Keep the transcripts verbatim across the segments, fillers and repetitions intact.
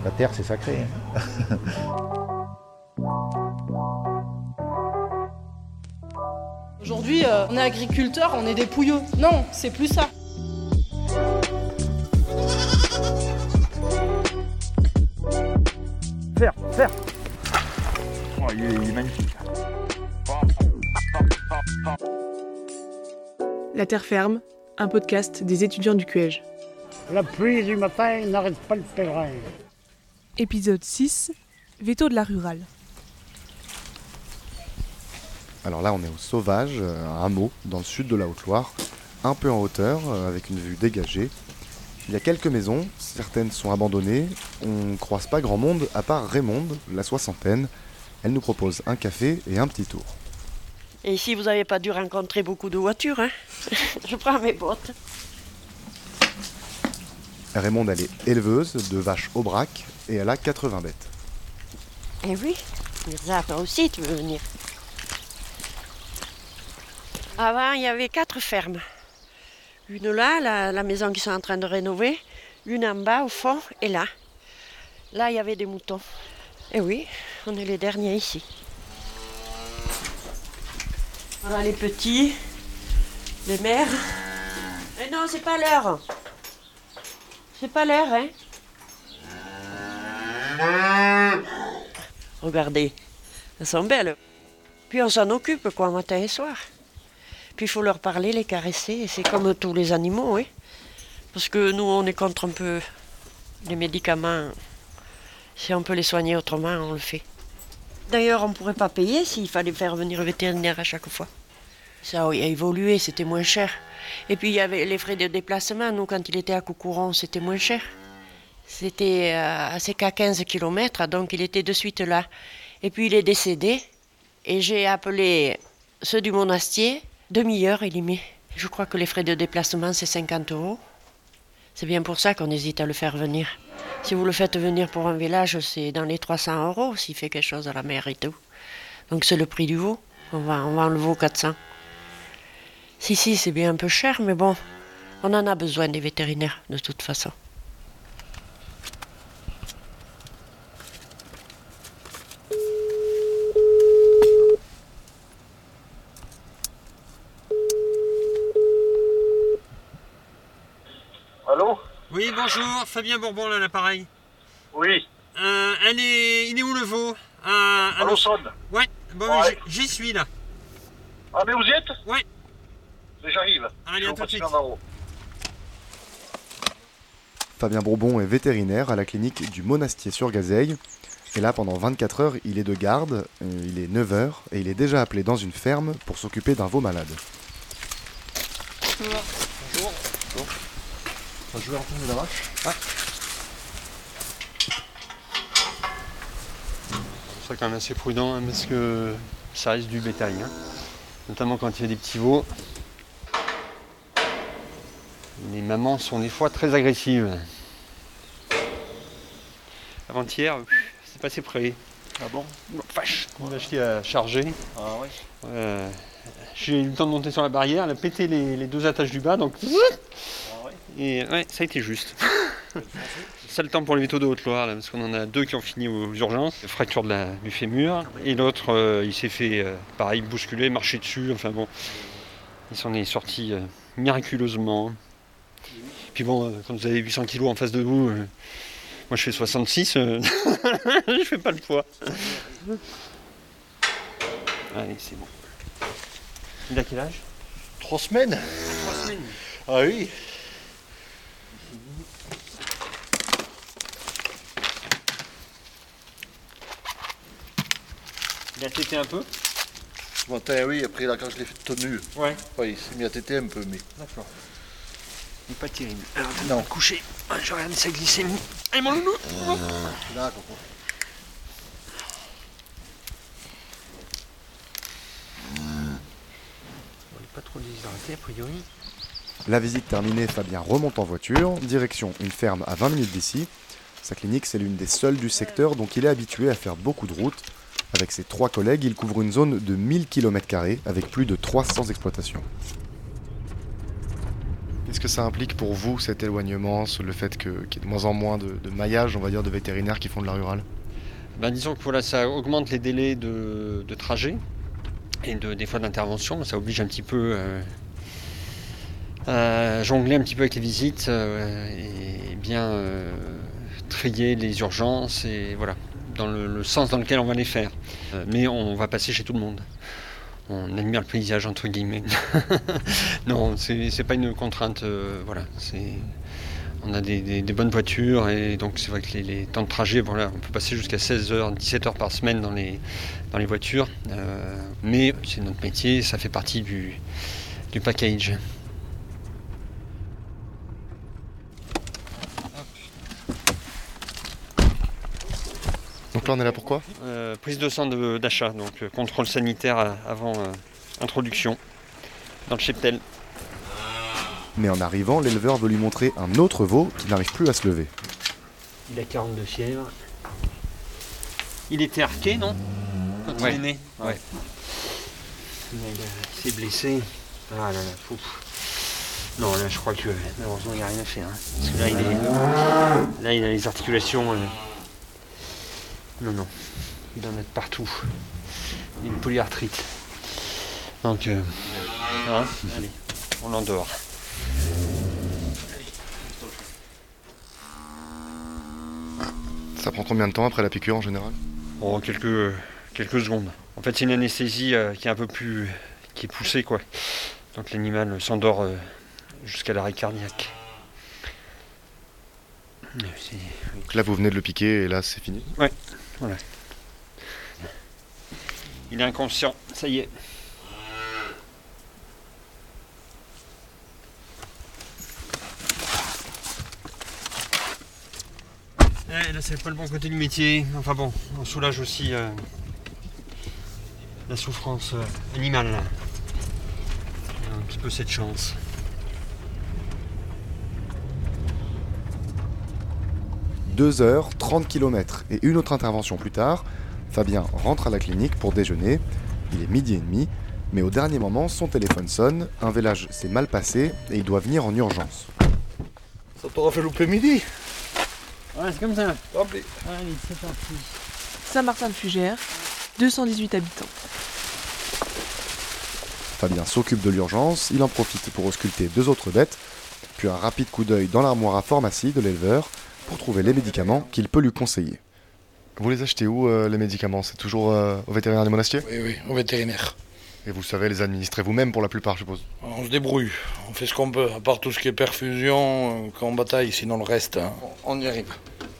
La terre, c'est sacré. Hein. Aujourd'hui, euh, on est agriculteur, on est des pouilleux. Non, c'est plus ça. Faire, faire. Oh, il, est, il est magnifique. La Terre ferme, un podcast des étudiants du Q E J. La pluie du matin n'arrête pas le pèlerin. Épisode six, Veto de la rurale. Alors là, on est au Sauvage, un hameau dans le sud de la Haute-Loire, un peu en hauteur, avec une vue dégagée. Il y a quelques maisons, certaines sont abandonnées, on ne croise pas grand monde à part Raymonde, la soixantaine. Elle nous propose un café et un petit tour. Et ici, vous n'avez pas dû rencontrer beaucoup de voitures, hein. Je prends mes bottes. Raymonde, elle est éleveuse de vaches Aubrac et elle a quatre-vingts bêtes. Eh oui, Mirza, toi aussi, tu veux venir. Avant, il y avait quatre fermes. Une là, la, la maison qu'ils sont en train de rénover, une en bas au fond, et là. Là, il y avait des moutons. Eh oui, on est les derniers ici. Voilà les petits, les mères. Eh non, c'est pas l'heure. C'est pas l'heure, hein. Regardez, elles sont belles. Puis on s'en occupe, quoi, matin et soir. Puis il faut leur parler, les caresser, et c'est comme tous les animaux, hein. Parce que nous, on est contre un peu les médicaments. Si on peut les soigner autrement, on le fait. D'ailleurs, on ne pourrait pas payer s'il fallait faire venir le vétérinaire à chaque fois. Ça a évolué, c'était moins cher. Et puis il y avait les frais de déplacement. Nous, quand il était à Coucouron, c'était moins cher. C'était à c'est qu'à quinze kilomètres, donc il était de suite là. Et puis il est décédé. Et j'ai appelé ceux du monastier. Demi-heure, il y met. Je crois que les frais de déplacement, c'est cinquante euros. C'est bien pour ça qu'on hésite à le faire venir. Si vous le faites venir pour un village, c'est dans les trois cents euros s'il fait quelque chose à la mer et tout. Donc c'est le prix du veau. On va, on va enlever aux quatre cents. Si, si, c'est bien un peu cher, mais bon, on en a besoin des vétérinaires, de toute façon. Allô? Oui, bonjour, Fabien Bourbon, là, l'appareil. Oui. Euh, elle est... Il est où le veau? à, à À l'Aussonne. Ouais, bon, Ouais. j'y j'y suis, là. Ah, mais vous y êtes? Ouais. J'arrive. Allez, Je à suis tout au de suite. bâtiment d'en haut. Fabien Bourbon est vétérinaire à la clinique du Monastier sur Gazeille. Et là, pendant vingt-quatre heures, il est de garde, euh, il est neuf heures, et il est déjà appelé dans une ferme pour s'occuper d'un veau malade. Bonjour. Bonjour. Je vais retourner la vache. Ouais. C'est quand même assez prudent, hein, parce que ça reste du bétail, hein. Notamment quand il y a des petits veaux. Les mamans sont des fois très agressives. Avant-hier, c'est passé près. Ah bon? Vache, une vache qui a chargé. Ah ouais. Euh, j'ai eu le temps de monter sur la barrière, elle a pété les, les deux attaches du bas, donc... Ah ouais. Et ouais, ça a été juste. C'est le temps pour les vétos de Haute-Loire, là, parce qu'on en a deux qui ont fini aux urgences. Fracture de la, du fémur. Et l'autre, euh, il s'est fait, euh, pareil, bousculer, marcher dessus. Enfin bon, il s'en est sorti euh, miraculeusement. Puis bon, euh, quand vous avez huit cents kilos en face de vous, euh, moi je fais soixante-six, euh, je fais pas le poids. Allez, c'est bon. Il a quel âge? Trois semaines? Trois semaines. Ah oui. Il a tété un peu? Ce matin, oui, après là, quand je l'ai fait tenue. Ouais. Oui, il s'est mis à téter un peu, mais. D'accord. Il n'est pas terrible. Alors, Non. coucher. Je regarde sa glycémie. Allez, mon loulou. D'accord. On n'est pas trop déshydraté, a priori. La visite terminée, Fabien remonte en voiture, direction une ferme à vingt minutes d'ici. Sa clinique, c'est l'une des seules du secteur, donc il est habitué à faire beaucoup de routes. Avec ses trois collègues, il couvre une zone de mille kilomètres carrés avec plus de trois cents exploitations. Qu'est-ce que ça implique pour vous, cet éloignement, ce- le fait que- qu'il y ait de moins en moins de, de maillage, on va dire, de vétérinaires qui font de la rurale? Ben, disons que voilà, ça augmente les délais de, de trajet et de, des fois d'intervention. Ça oblige un petit peu euh, à jongler un petit peu avec les visites euh, et bien euh, trier les urgences et voilà, dans le, le sens dans lequel on va les faire. Euh, mais on va passer chez tout le monde. On admire le paysage entre guillemets. Non, c'est, c'est pas une contrainte. Euh, voilà, c'est, on a des, des- des bonnes voitures et donc c'est vrai que les, les temps de trajet, voilà, on peut passer jusqu'à seize heures, dix-sept heures par semaine dans les, dans les voitures. Euh, mais c'est notre métier, ça fait partie du, du package. Donc là, on est là pourquoi? Euh, prise de sang de- d'achat, donc euh, contrôle sanitaire euh, avant euh, introduction dans le cheptel. Mais en arrivant, l'éleveur veut lui montrer un autre veau qui n'arrive plus à se lever. Il a quarante-deux fièvres. Il était arqué, non? Quand il est né. Ouais. Il, a- il s'est blessé. Ah là là, ouf. Non, là, je crois que malheureusement, il n'y a rien à faire. hein. Parce que là, il est. Là, il a les articulations. euh, Non, non. Il en a de partout. Il a une polyarthrite. Donc, euh... hein, allez, on l'endort. Ça prend combien de temps après la piqûre en général? Oh, quelques, quelques secondes. En fait, c'est une anesthésie euh, qui est un peu plus. qui est poussée, quoi. Donc l'animal s'endort euh, jusqu'à l'arrêt cardiaque. Euh, c'est- Donc là, vous venez de le piquer et là, c'est fini? Voilà. Il est inconscient, ça y est. Ouais, là, c'est pas le bon côté du métier. Enfin bon, on soulage aussi euh, la souffrance euh, animale. Là. On a un petit peu cette chance. deux heures, trente kilomètres et une autre intervention plus tard, Fabien rentre à la clinique pour déjeuner. Il est midi et demi, mais au dernier moment, son téléphone sonne, un vélage s'est mal passé et il doit venir en urgence. Ça t'aura fait louper midi. Ouais, c'est comme ça. Tant pis. Allez, c'est parti. Saint-Martin-de-Fugères, deux cent dix-huit habitants. Fabien s'occupe de l'urgence, il en profite pour ausculter deux autres bêtes, puis un rapide coup d'œil dans l'armoire à pharmacie de l'éleveur pour trouver les médicaments qu'il peut lui conseiller. Vous les achetez où, euh, les médicaments? C'est toujours euh, au vétérinaire des Monastiers? Oui, oui, au vétérinaire. Et vous savez les administrer vous-même pour la plupart, je suppose? On se débrouille, on fait ce qu'on peut, à part tout ce qui est perfusion, euh, quand on bataille, sinon le reste, hein, on y arrive.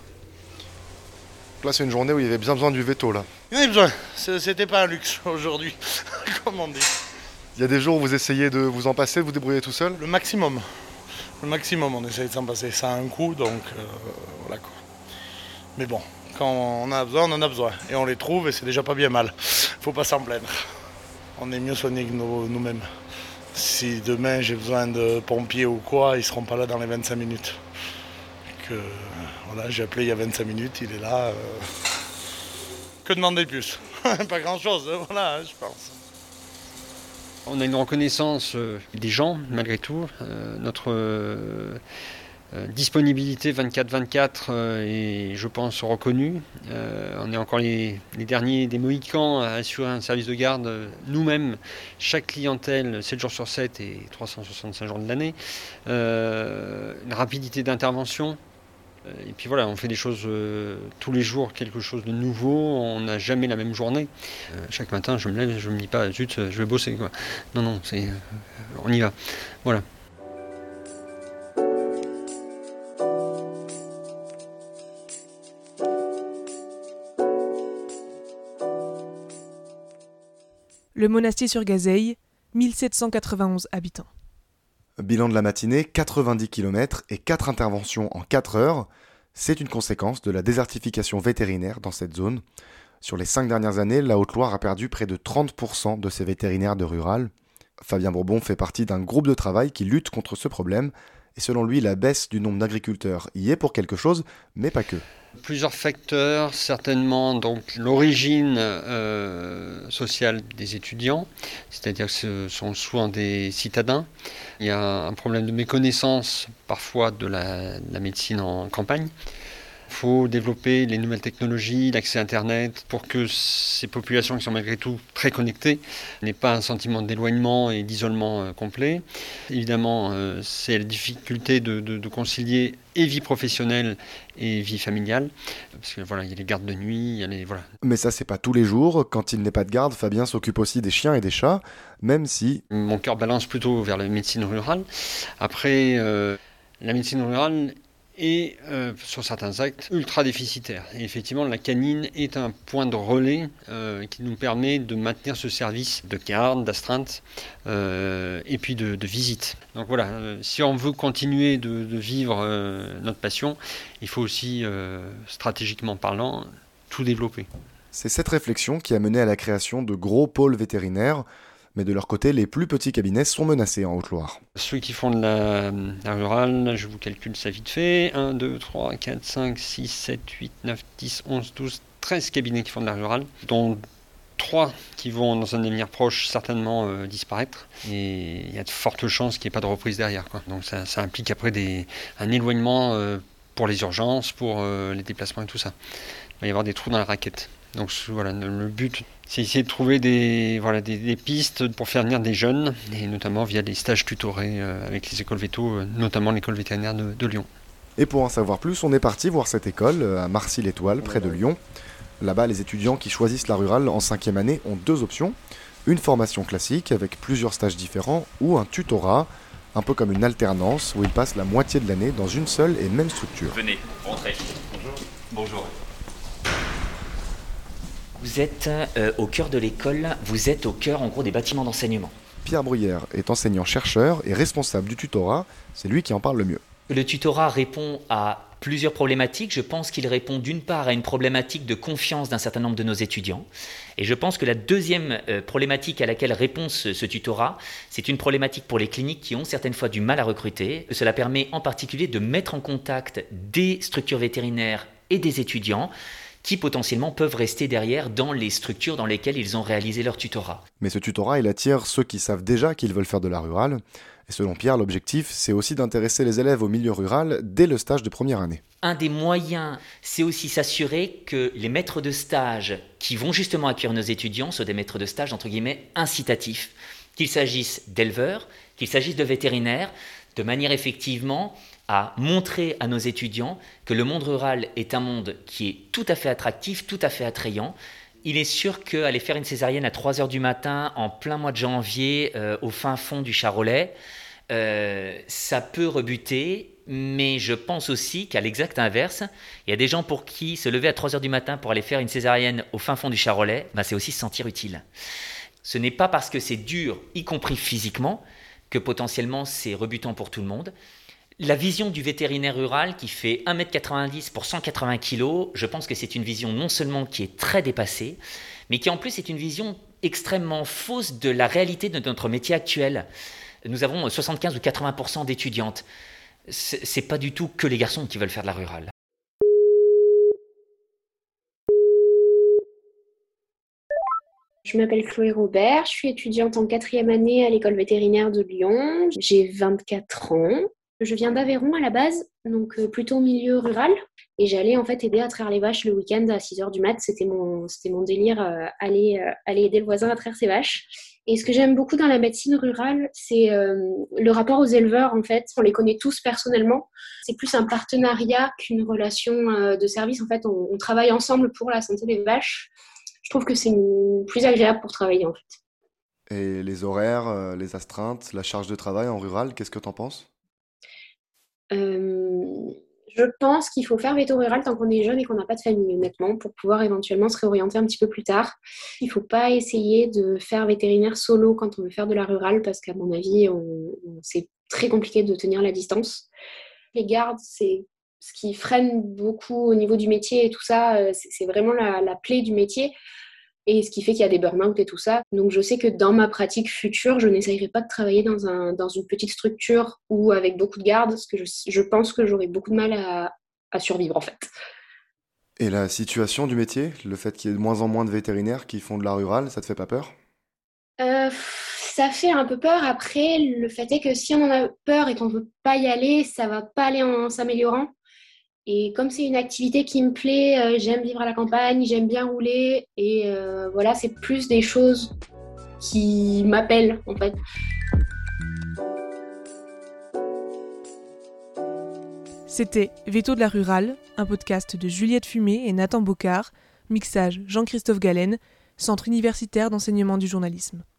Là, c'est une journée où il y avait bien besoin du veto, là. Il y en avait besoin, C'est- c'était pas un luxe aujourd'hui, comme on dit. Il y a des jours où vous essayez de vous en passer, de vous débrouiller tout seul? Le maximum, le maximum, on essaye de s'en passer, ça a un coup, donc euh, voilà quoi. Mais bon, quand on a besoin, on en a besoin, et on les trouve, et c'est déjà pas bien mal, faut pas s'en plaindre. On est mieux soignés que nous- nous-mêmes. Si demain j'ai besoin de pompiers ou quoi, ils seront pas là dans les vingt-cinq minutes. Que, voilà, j'ai appelé il y a vingt-cinq minutes, il est là. euh, Que demander de plus? Pas grand-chose, hein, voilà, hein, je pense. On a une reconnaissance euh, des gens, malgré tout. Euh, notre euh, euh, disponibilité vingt-quatre vingt-quatre euh, est, je pense, reconnue. Euh, on est encore les, les derniers des Mohicans à assurer un service de garde euh, nous-mêmes, chaque clientèle, sept jours sur sept et trois cent soixante-cinq jours de l'année. Euh, une rapidité d'intervention. Et puis voilà, on fait des choses euh, tous les jours, quelque chose de nouveau, on n'a jamais la même journée. Euh, chaque matin, je me lève, je me dis pas, zut, je vais bosser, quoi. Non, non, c'est, euh, on y va. Voilà. Le Monastier-sur-Gazeille, mille sept cent quatre-vingt-onze habitants. Bilan de la matinée, quatre-vingt-dix kilomètres et quatre interventions en quatre heures. C'est une conséquence de la désertification vétérinaire dans cette zone. Sur les cinq dernières années, la Haute-Loire a perdu près de trente pour cent de ses vétérinaires de rural. Fabien Bourbon fait partie d'un groupe de travail qui lutte contre ce problème Et selon lui, la baisse du nombre d'agriculteurs y est pour quelque chose, mais pas que. Plusieurs facteurs, certainement donc l'origine euh, sociale des étudiants, c'est-à-dire que ce sont souvent des citadins. Il y a un problème de méconnaissance parfois de la, de la médecine en campagne. Il faut développer les nouvelles technologies, l'accès à Internet, pour que ces populations qui sont malgré tout très connectées n'aient pas un sentiment d'éloignement et d'isolement euh, complet. Évidemment, euh, c'est la difficulté de, de, de concilier et vie professionnelle et vie familiale, parce que voilà, il y a les gardes de nuit, il y a les voilà. Mais ça, c'est pas tous les jours. Quand il n'est pas de garde, Fabien s'occupe aussi des chiens et des chats, même si... Mon cœur balance plutôt vers la médecine rurale. Après, euh, la médecine rurale et euh, sur certains actes ultra déficitaires. Et effectivement, la canine est un point de relais euh, qui nous permet de maintenir ce service de garde, d'astreinte euh, et puis de, de visite. Donc voilà, euh, si on veut continuer de, de vivre euh, notre passion, il faut aussi, euh, stratégiquement parlant, tout développer. C'est cette réflexion qui a mené à la création de gros pôles vétérinaires. Mais de leur côté, les plus petits cabinets sont menacés en Haute-Loire. Ceux qui font de la, la rurale, je vous calcule ça vite fait, un, deux, trois, quatre, cinq, six, sept, huit, neuf, dix, onze, douze, treize cabinets qui font de la rurale, dont trois qui vont dans un avenir proche certainement euh, disparaître. Et il y a de fortes chances qu'il n'y ait pas de reprise derrière, quoi. Donc ça, ça implique après des, un éloignement euh, pour les urgences, pour euh, les déplacements et tout ça. Il va y avoir des trous dans la raquette. Donc voilà, le but, c'est essayer de trouver des, voilà, des, des pistes pour faire venir des jeunes, et notamment via des stages tutorés euh, avec les écoles véto, euh, notamment l'école vétérinaire de, de Lyon. Et pour en savoir plus, on est parti voir cette école à Marcy-l'Étoile, près de Lyon. Là-bas, les étudiants qui choisissent la rurale en cinquième année ont deux options. Une formation classique avec plusieurs stages différents ou un tutorat, un peu comme une alternance où ils passent la moitié de l'année dans une seule et même structure. Venez, rentrez. Bonjour. Bonjour. Vous êtes euh, au cœur de l'école, vous êtes au cœur en gros des bâtiments d'enseignement. Pierre Bruyère est enseignant-chercheur et responsable du tutorat, c'est lui qui en parle le mieux. Le tutorat répond à plusieurs problématiques. Je pense qu'il répond d'une part à une problématique de confiance d'un certain nombre de nos étudiants. Et je pense que la deuxième euh, problématique à laquelle répond ce, ce tutorat, c'est une problématique pour les cliniques qui ont certaines fois du mal à recruter. Cela permet en particulier de mettre en contact des structures vétérinaires et des étudiants qui potentiellement peuvent rester derrière dans les structures dans lesquelles ils ont réalisé leur tutorat. Mais ce tutorat, il attire ceux qui savent déjà qu'ils veulent faire de la rurale. Et selon Pierre, l'objectif, c'est aussi d'intéresser les élèves au milieu rural dès le stage de première année. Un des moyens, c'est aussi s'assurer que les maîtres de stage qui vont justement accueillir nos étudiants soient des maîtres de stage, entre guillemets, incitatifs. Qu'il s'agisse d'éleveurs, qu'il s'agisse de vétérinaires, de manière effectivement à montrer à nos étudiants que le monde rural est un monde qui est tout à fait attractif, tout à fait attrayant. Il est sûr qu'aller faire une césarienne à trois heures du matin, en plein mois de janvier, euh, au fin fond du Charolais, euh, ça peut rebuter, mais je pense aussi qu'à l'exact inverse, il y a des gens pour qui se lever à trois heures du matin pour aller faire une césarienne au fin fond du Charolais, ben c'est aussi se sentir utile. Ce n'est pas parce que c'est dur, y compris physiquement, que potentiellement c'est rebutant pour tout le monde. La vision du vétérinaire rural qui fait un mètre quatre-vingt-dix pour cent quatre-vingts kilos, je pense que c'est une vision non seulement qui est très dépassée, mais qui en plus est une vision extrêmement fausse de la réalité de notre métier actuel. Nous avons soixante-quinze ou quatre-vingts pour cent d'étudiantes. C'est, c'est pas du tout que les garçons qui veulent faire de la rurale. Je m'appelle Chloé Robert, je suis étudiante en quatrième année à l'école vétérinaire de Lyon. J'ai vingt-quatre ans. Je viens d'Aveyron à la base, donc euh, plutôt milieu rural. Et j'allais en fait aider à traire les vaches le week-end à six heures du mat. C'était mon, c'était mon délire, euh, aller, euh, aller aider le voisin à traire ses vaches. Et ce que j'aime beaucoup dans la médecine rurale, c'est euh, le rapport aux éleveurs en fait. On les connaît tous personnellement. C'est plus un partenariat qu'une relation euh, de service. En fait, on, on travaille ensemble pour la santé des vaches. Je trouve que c'est une, plus agréable pour travailler en fait. Et les horaires, euh, les astreintes, la charge de travail en rural, qu'est-ce que t'en penses ? Euh, je pense qu'il faut faire véto rural tant qu'on est jeune et qu'on n'a pas de famille, honnêtement, pour pouvoir éventuellement se réorienter un petit peu plus tard. Il ne faut pas essayer de faire vétérinaire solo quand on veut faire de la rurale parce qu'à mon avis, on, on, c'est très compliqué de tenir la distance. Les gardes, c'est ce qui freine beaucoup au niveau du métier et tout ça, c'est, c'est vraiment la, la plaie du métier. Et ce qui fait qu'il y a des burn-out et tout ça. Donc je sais que dans ma pratique future, je n'essayerai pas de travailler dans, un, dans une petite structure ou avec beaucoup de gardes, parce que je, je pense que j'aurai beaucoup de mal à, à survivre en fait. Et la situation du métier, le fait qu'il y ait de moins en moins de vétérinaires qui font de la rurale, ça te fait pas peur ? euh, Ça fait un peu peur. Après, le fait est que si on en a peur et qu'on ne veut pas y aller, ça ne va pas aller en s'améliorant. Et comme c'est une activité qui me plaît, euh, j'aime vivre à la campagne, j'aime bien rouler. Et euh, voilà, c'est plus des choses qui m'appellent en fait. C'était Veto de la Rurale, un podcast de Juliette Fumé et Nathan Bocard, mixage Jean-Christophe Galen, Centre universitaire d'enseignement du journalisme.